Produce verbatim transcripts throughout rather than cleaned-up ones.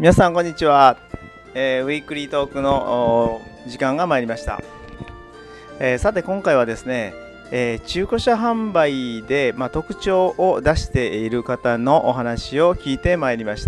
皆さんこんにちは、えー、ウィークリートークの時間が参りました、えー、さて今回はですね、えー、中古車販売で、まあ、特徴を出している方のお話を聞いてまいりました、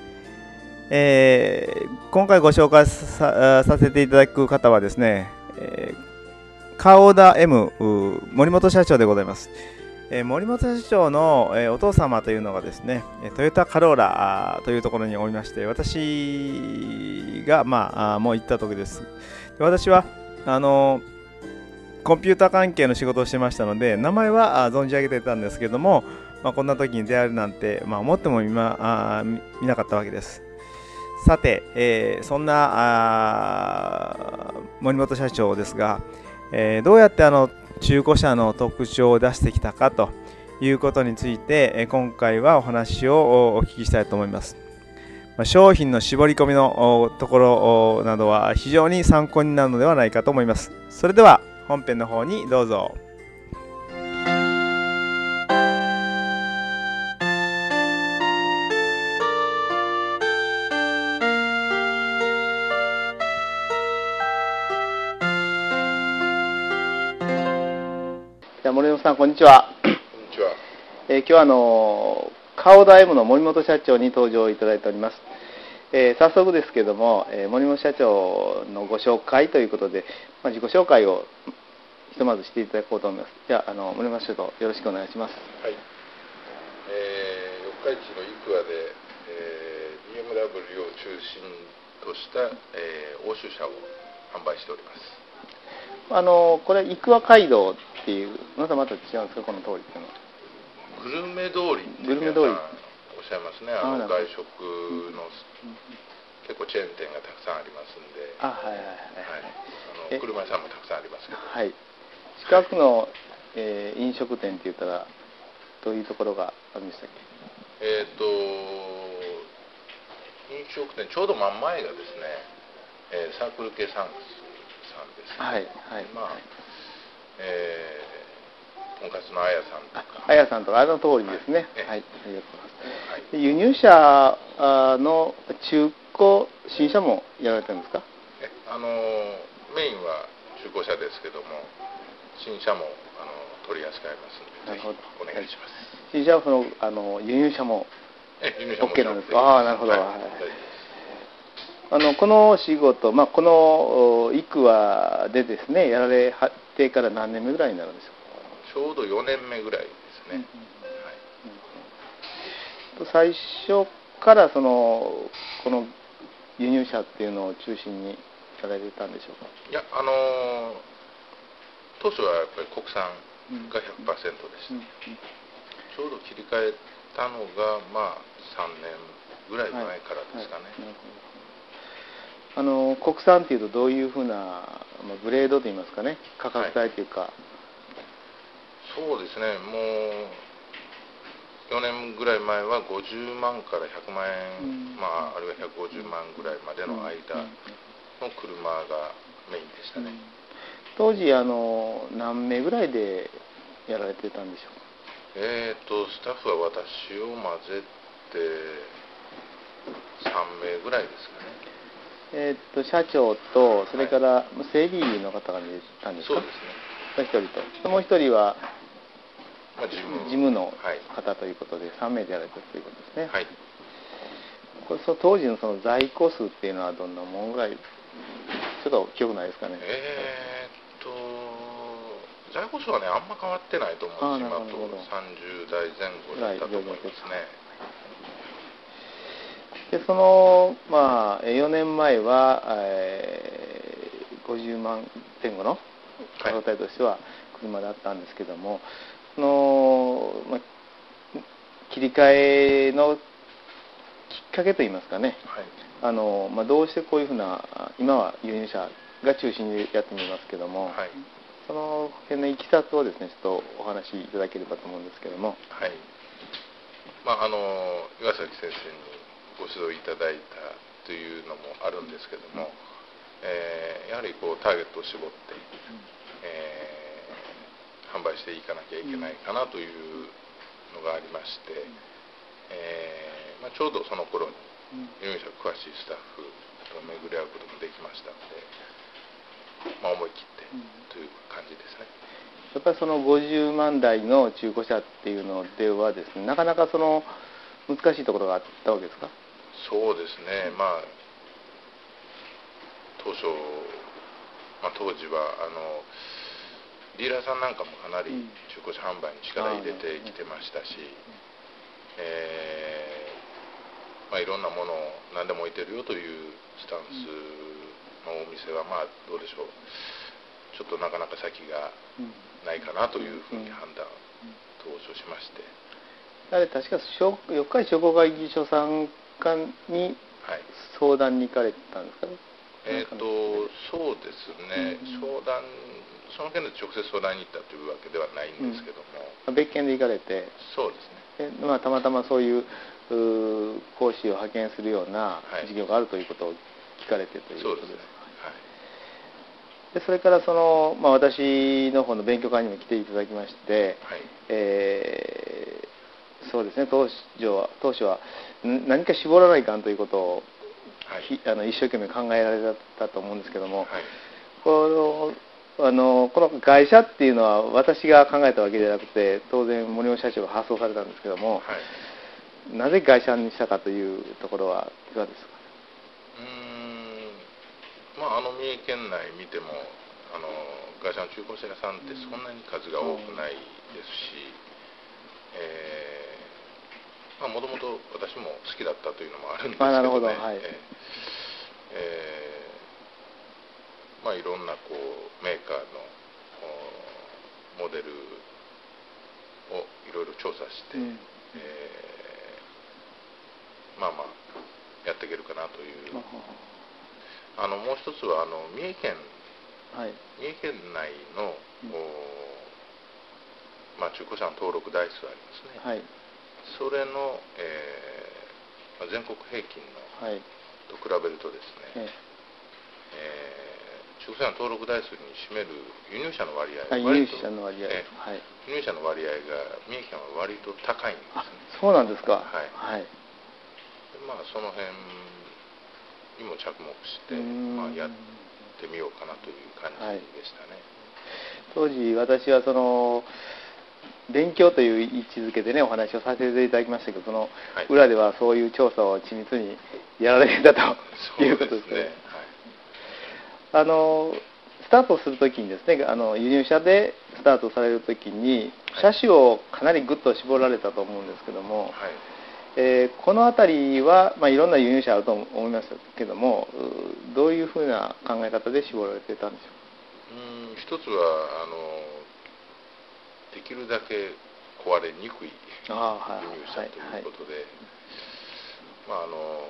えー、今回ご紹介 さ, させていただく方はですね、えー、川田 M 森本社長でございます。えー、森本社長の、えー、お父様というのがですね、トヨタカローラというところにおりまして、私が、まあ、もう行った時です。で私はあのコンピューター関係の仕事をしてましたので、名前は存じ上げていたんですけども、まあ、こんな時に出会えるなんて、まあ、思っても 見, まあ見なかったわけです。さて、えー、そんな森本社長ですが、えー、どうやってあの中古車の特徴を出してきたかということについて今回はお話をお聞きしたいと思います。商品の絞り込みのところなどは非常に参考になるのではないかと思います。それでは本編の方にどうぞ。森本さんこんにちは。 こんにちは。 えー、今日はあの川田 M の森本社長に登場いただいております。えー、早速ですけども、えー、森本社長のご紹介ということで、まあ、自己紹介をひとまずしていただこうと思います。じゃあ、あの森本社長よろしくお願いします。 はい。えー、四日市のイクアで、えー、ビーエムダブリュー を中心とした、えー、欧州車を販売しております。 あのこれイクア街道っていうまたまた違うんですか、この通りっていうのは。 グルメ通りって皆さんおっしゃいますね。あの外食の、うん、結構チェーン店がたくさんありますんで、 あ、はいはいはい、 はい、あの車屋さんもたくさんありますけど、 はい、近くの、はい、えー、飲食店って言ったらどういうところがあるんでしたっけ。 えっ、ー、と飲食店ちょうど真ん前がですね、えー、サークル系サンクスさんですね。 はいはい。まあ、 えーとんかつのあやさんとか、 あやさんとかあの通りですね。はい、はい、ありがとうございます。はい、輸入車の中古新車もやられてるんですか。 えあのメインは中古車ですけども、新車もあの取り扱いますので、ぜひお願いします。 新車はそのあの輸入車も OK なんですか。ああ、なるほど。はいはい、あのこの仕事、まあ、このイクアでですねやられてから何年目ぐらいになるんでしょうか。 ちょうどよねんめぐらいですね。 うん、はい、最初からそのこの輸入車っていうのを中心にやられてたんでしょうか。 いや、あのー、当初はやっぱり国産が ひゃくパーセント でした、うんうん、ちょうど切り替えたのがまあさんねんぐらい前からですかね。はいはい、 あの国産っていうとどういうふうな、まあ、グレードといいますかね、価格帯というか。はい、 そうですね、もうよねんぐらい前はごじゅうまんからひゃくまんえん、うん、まあ、あるいはひゃくごじゅうまんぐらいまでの間の車がメインでしたね。うん、 当時あの何名ぐらいでやられてたんでしょうか。 えーとスタッフは私を混ぜてさんめいぐらいですかね。 えー、と社長とそれから整備の方がいたんですか。 そうですね。 一人ともう一人は、 まあ、事務、 事務の方ということで、はい、さんめいでやられたということですね。 はい、 これその当時のその在庫数っていうのはどんなもんぐらい、ちょっと記憶ないですかね。 えー、っと在庫数はねあんま変わってないと思うんです。今とさんじゅうだいぜん後だったと思いますね。 でその、まあ、よねんまえは、えー、ごじゅうまんぜん後の価格帯としては車だったんですけども、はい、その、まあ、切り替えのきっかけといいますかね、はい、あのまあ、どうしてこういうふうな今は輸入車が中心にやってみますけども、はい、その辺のいきさつをですねちょっとお話しいただければと思うんですけども。 はい、まあ、あの岩崎先生にご指導いただいたというのもあるんですけども、えー、やはりこうターゲットを絞って、えー、販売していかなきゃいけないかなというのがありまして、えーまあ、ちょうどその頃に輸入車詳しいスタッフと巡り合うこともできましたので、まあ、思い切ってという感じですね。 やっぱりそのごじゅうまんだいの中古車っていうのではですね、なかなかその難しいところがあったわけですか？ そうですね、まあ、当初、まあ、当時はあのディーラーさんなんかもかなり中古車販売に力入れてきてましたし、えーまあ、いろんなものを何でも置いてるよというスタンスのお店は、まあどうでしょう、ちょっとなかなか先がないかなというふうに判断当初しまして、 あれ確か四日市商工会議所さんかに相談に行かれたんですかね？ えーとそうですね、相談、その件で直接相談に行ったというわけではないんですけども、 うん、別件で行かれて、 そうですね、 で、まあ、たまたまそういう講師を派遣するような事業があるということを聞かれてということです。でそれからその、まあ、私の方の勉強会にも来ていただきまして、はい、えー、そうですね、当初は当初は何か絞らないかんということを、はい、あの一生懸命考えられたと思うんですけども、はい、このあのこの会社っていうのは私が考えたわけではなくて、当然森本社長が発想されたんですけども、はい、なぜ会社にしたかというところはいかがですか？ うーん、まあ、あの三重県内見てもあの会社の中古車屋さんってそんなに数が多くないですし、えーまあ、もともと私も好きだったというのもあるんですけどね、なるほど、はい、えーえーまあ、いろんなこうメーカーのモデルをいろいろ調査して、うん、えー、まあまあやっていけるかなという、あのもう一つはあの三重県、はい、三重県内の、うんまあ、中古車の登録台数ありますね、はい、それの、えーまあ、全国平均の、はい、と比べるとですね、えー、中古車の登録台数に占める輸入車の割合が割と、輸入車の割合、えーはい、輸入車の割合が三重県は割と高いんですね。 そうなんですか。 はい、はい、でまあ、その辺にも着目して、まあ、やってみようかなという感じでしたね。 はい、当時私はその勉強という位置づけでねお話をさせていただきましたけど、その裏ではそういう調査を緻密にやられていたということですね。はい、あのスタートするときにですね、あの輸入車でスタートされるときに車種をかなりぐっと絞られたと思うんですけども、はい、えー、この辺りは、まあ、いろんな輸入車あると思いますけども、どういうふうな考え方で絞られていたんでしょう？ うん、一つはあのできるだけ壊れにくい輸入車ということで、まああの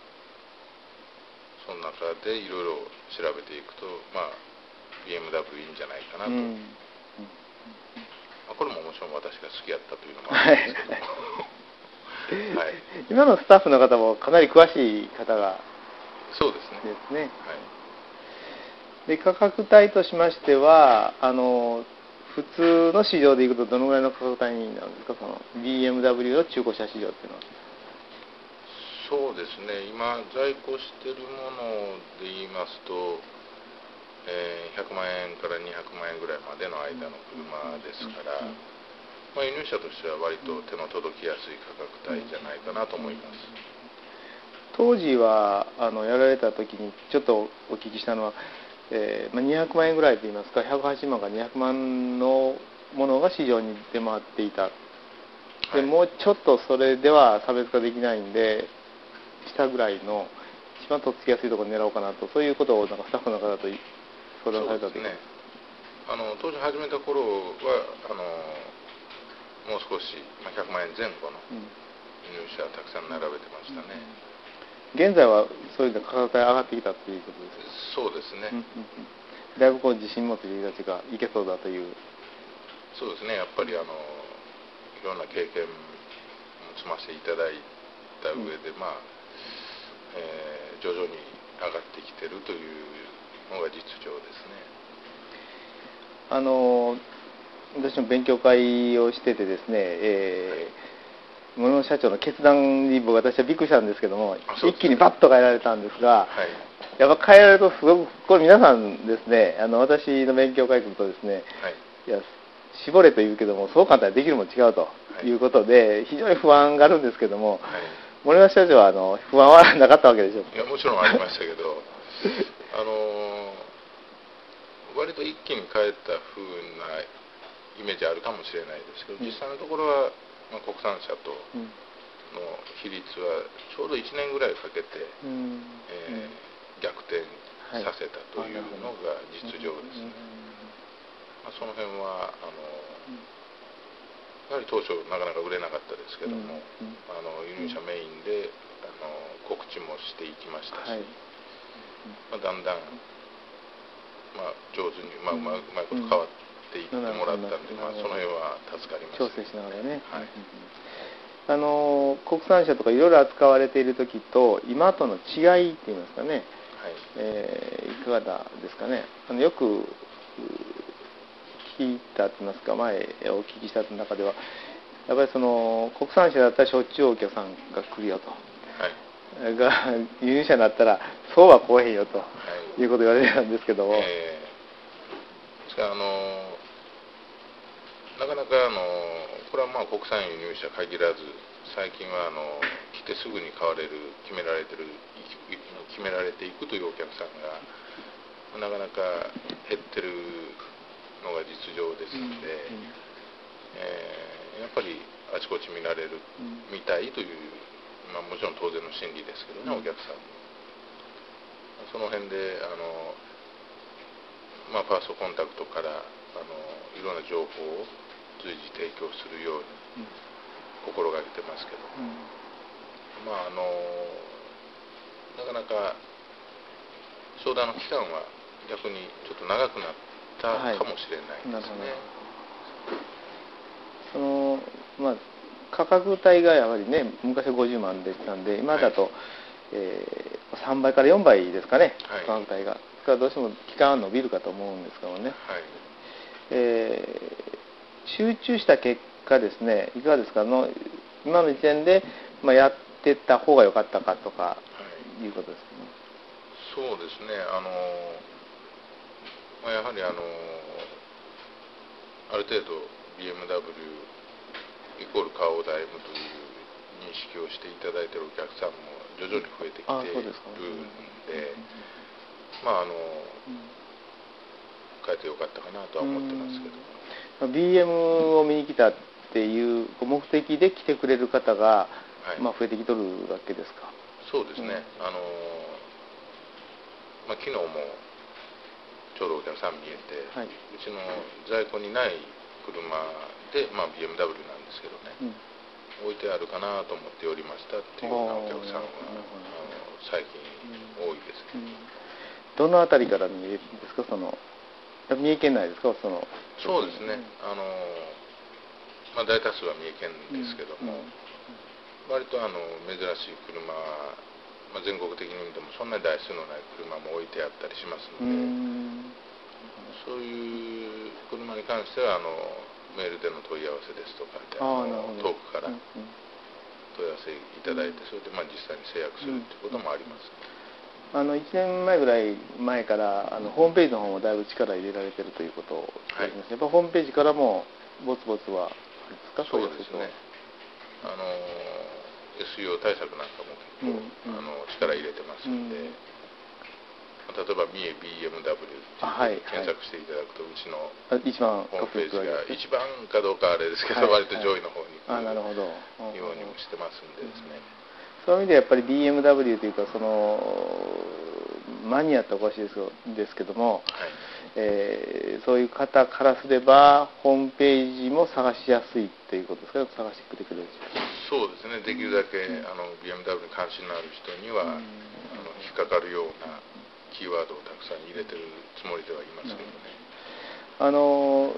その中でいろいろ調べていくと、まあ ビーエムダブリュー いいんじゃないかなと、うん、まあ、これももちろん私が好きやったというのもあるんですけども、はい、 今のスタッフの方もかなり詳しい方がそうですね。 ですね。はい、で価格帯としましてはあの普通の市場でいくとどのぐらいの価格帯になるんですか、その ビーエムダブリュー の中古車市場っていうのは？ そうですね、今在庫しているもので言いますと、えー、ひゃくまんえんからにひゃくまんえんぐらいまでの間の車ですから、まあ、輸入車としては割と手の届きやすい価格帯じゃないかなと思います。 当時はあのやられた時にちょっとお聞きしたのは、えーまあ、にひゃくまんえんぐらいといいますかひゃくはちじゅうまんからにひゃくまんのものが市場に出回っていた。で、はい、もうちょっとそれでは差別化できないんで下ぐらいの一番とっつきやすいところを狙おうかなと、そういうことをなんかスタッフの方と相談されたという。 そうですね、あの当時始めた頃はあのもう少し、まあ、ひゃくまんえんぜん後の輸入車たくさん並べてましたね。 うん、現在はそういうの価格が上がってきたということですか？ そうですね、うんうんうん、だいぶこう自信持っている人たちがいけそうだという。 そうですね、やっぱりあのいろんな経験も積ませていただいた上で、うん、まあ、えー、徐々に上がってきてるというのが実情ですね。 あの私も勉強会をしててですね、え森本社長の決断に僕私はびっくりしたんですけども、 ね、 一気にバッと変えられたんですが、 はい、 やっぱ変えられるとすごく、これ皆さんですね、あの私の勉強会来るとですね、 はい、 いや絞れと言うけどもそう簡単にできるも違うということで、はい、非常に不安があるんですけども、はい、森本社長はあの不安はなかったわけでしょうか。 いやもちろんありましたけどあの割と一気に変えた風なイメージあるかもしれないですけど、実際のところは、まあ、国産車との比率はちょうどいちねんぐらいかけて、うんえー、逆転させたというのが実情ですね。まあ、その辺はあのやはり当初なかなか売れなかったですけども、あの輸入車メインであの告知もしていきましたし、はい、まあ、だんだん、まあ、上手に、まあ、うまうまいこと変わっていってもらったんで、まあ、その辺は助かりました。 調整しながらね、はい、あの国産車とかいろいろ扱われている時と今との違いっていいますかね、はい、えー、いかがですかね。あのよく聞いたと言いますか、前お聞きした中ではやっぱりその国産車だったらしょっちゅうお客さんが来るよと、はい、が輸入車になったらそうは来へんよと、はい、いうことを言われてたんですけども、えー、ですからあのなかなかあのこれはまあ国産輸入車限らず最近はあの来てすぐに買われる決められてる決められていくというお客さんがなかなか減ってるのが実情ですので、うんうん、えー、やっぱりあちこち見られる、うん、見たいという、まあ、もちろん当然の心理ですけどね、うん、お客さんもその辺であの、まあ、ファーストコンタクトからあのいろんな情報を随時提供するように心がけてますけど、うん、まああのなかなか商談の期間は逆にちょっと長くなったかもしれないですね。はい、 そのまあ価格帯がやはりね昔はごじゅうまんでしたんで今だと、はい、えー、さんばいからよんばいですかね、はい、価格帯が。ですからどうしても期間は伸びるかと思うんですけどね、はい、えー、集中した結果ですねいかがですかの今の時点で、まあ、やってった方が良かったかとか、はい、いうことですね。 そうですね、あの、まあ、やはりあのある程度 ビーエムダブリュー イコールカーオーダー M という認識をしていただいているお客さんも徐々に増えてきているんで、まああの、変えてよかったかなとは思ってますけども、 ビーエム を見に来たっていう目的で来てくれる方が、はい、まあ、増えてきとるわけですか。 そうですね、うん、あのまあ、昨日もちょうどお客さん見えて、はい、うちの在庫にない車で、まあ、ビーエムダブリュー なんですけどね、うん、置いてあるかなと思っておりましたっていうようなお客さんはあの最近多いですね。うんうん、 どのあたりから見えるんですか、その三重県内ですか、その。 そうですね、あの、まあ、大多数は三重県ですけども、うんうん、割とあの珍しい車、まあ、全国的に見てもそんなに台数のない車も置いてあったりしますので、そういう車に関してはあのメールでの問い合わせですとかであの遠くから問い合わせいただいて、それでまあ実際に制約するということもあります。 あのいちねんまえぐらい前からあのホームページの方もだいぶ力入れられてるということを聞きました。やっぱホームページからもぼつぼつはあれですか。 そうですね、あの エスイーオー 対策なんかも結構、うん、あの力入れてますんで、うん、例えば三重 ビーエムダブリュー って検索していただくと、うちのホームページが一番かどうかあれですけど、はい、割と上位の方に来るようにもしてますんでですね、 そういう意味でやっぱり ビーエムダブリュー というかそのマニアっておかしいですけども、はい、えー、そういう方からすればホームページも探しやすいということですか、探してくれる。 そうですね、できるだけ、うん、あの ビーエムダブリュー に関心のある人には、うん、あの引っかかるようなキーワードをたくさん入れてるつもりではいますけどね。 あの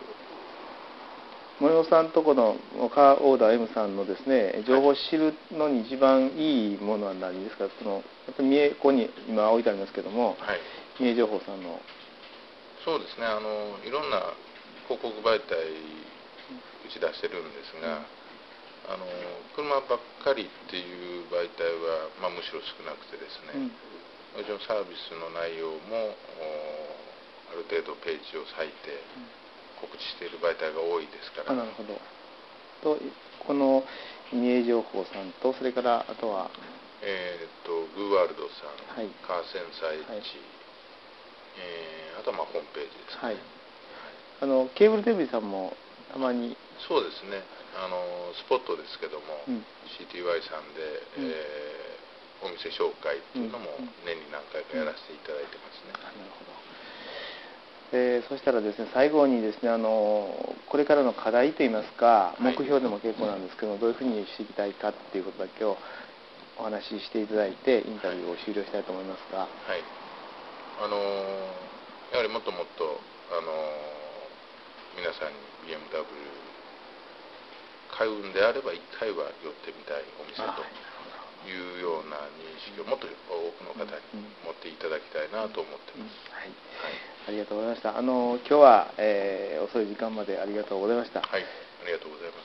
森本さんとこのカーオーダー M さんのですね情報を知るのに一番いいものは何ですか。そのやっぱり三重ここに今置いてありますけども、はい、三重情報さんの。 そうですね、あのいろんな広告媒体打ち出してるんですが、 あの車ばっかりっていう媒体は、まあ、むしろ少なくてですね、もちろんサービスの内容もある程度ページを割いて告知している媒体が多いですから。 あ、なるほど。とこの民営情報さんと、それからあとはえー、とグーワールドさん、 はい、 カーセンサーエッジ、 はい、 えー、あとはまあホームページですね、 はい、あのケーブルテレビさんもたまに。 そうですね、あのスポットですけども、うん、シーティーワイ さんで、うん、えー、お店紹介っていうのも年に何回かやらせていただいてますね。 なるほど。えー、そしたらですね、最後にですね、あのこれからの課題といいますか、目標でも結構なんですけども、はい、どういうふうにしていきたいかっていうことだけをお話ししていただいて、インタビューを終了したいと思いますが、はい、 あのー、やはりもっともっと、あのー、皆さんに ビーエムダブリュー 買うんであればいっかいは寄ってみたいお店というような認識をもっと多くの方に持っていただきたいなと思ってます。 はい、はい、ありがとうございました。あの今日は、えー、遅い時間までありがとうございました。 はい、ありがとうございます。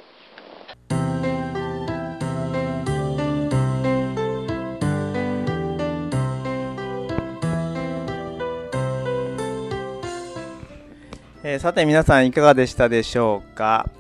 えー、さて皆さんいかがでしたでしょうか。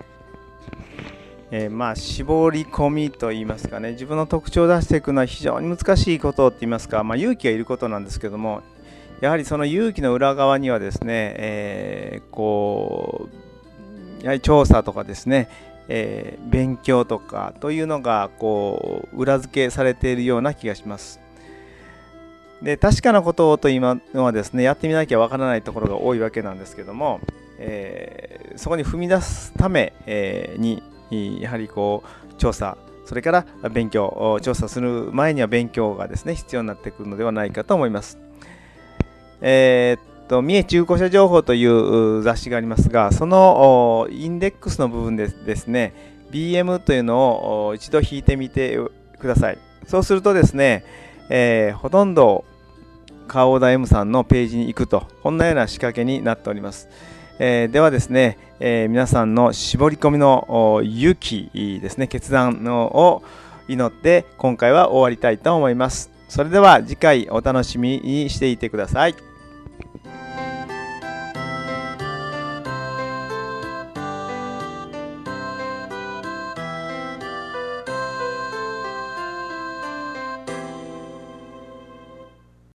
えー、まあ絞り込みといいますかね、自分の特徴を出していくのは非常に難しいことって言いますか、まあ、勇気がいることなんですけども、やはりその勇気の裏側にはですね、えー、こうやはり調査とかですね、えー、勉強とかというのがこう裏付けされているような気がします。で、確かなことをというのはですね、やってみなきゃわからないところが多いわけなんですけども、えー、そこに踏み出すため、えー、にやはりこう調査、それから勉強、調査する前には勉強がですね必要になってくるのではないかと思います。えー、っと三重中古車情報という雑誌がありますが、そのインデックスの部分でですね ビーエム というのを一度引いてみてください。そうするとですね、えー、ほとんど川小田 M さんのページに行くと、こんなような仕掛けになっております。えー、ではですね、えー、皆さんの絞り込みの勇気ですね、決断のを祈って今回は終わりたいと思います。それでは次回お楽しみにしていてください。